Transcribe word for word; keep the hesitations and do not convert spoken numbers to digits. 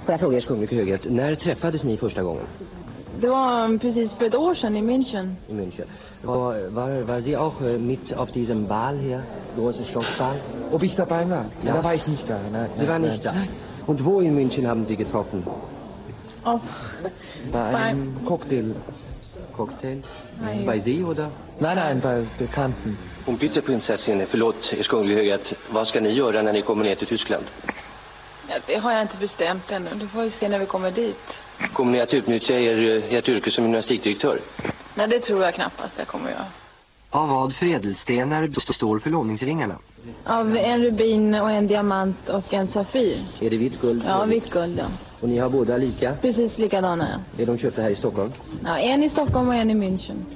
Får jag fråga er kunglig höghet, när träffades ni första gången? Det var precis för ett år sedan i München. I München. War, war, war Sie auch mit auf diesem Ball hier, große Schlossball? Ob ich dabei war? Ja. Da war ich nicht da. Nein, Sie waren nein, nicht da. nein. Und wo in München haben Sie getroffen? Auf, Bei einem Cocktail. Cocktail? Nej. Bei Sie oder? Nein, nein, bei Bekannten. Hon bytte prinsessan, förlåt, er kunglig höghet. Vad ska ni göra när ni kommer ner till Tyskland? ja, det har jag inte bestämt ännu. Det får vi se när vi kommer dit. Kommer ni att utnyttja er, ert yrke som gymnastikdirektör? Nej, det tror jag knappast jag kommer göra. Av vad för ädelstenar består förlovningsringarna? Av en rubin och en diamant och en safir. Är det vitt guld? Ja, vitt guld, ja. Och ni har båda lika? Precis likadana, ja. Är de köpta här i Stockholm? Ja, en i Stockholm och en i München.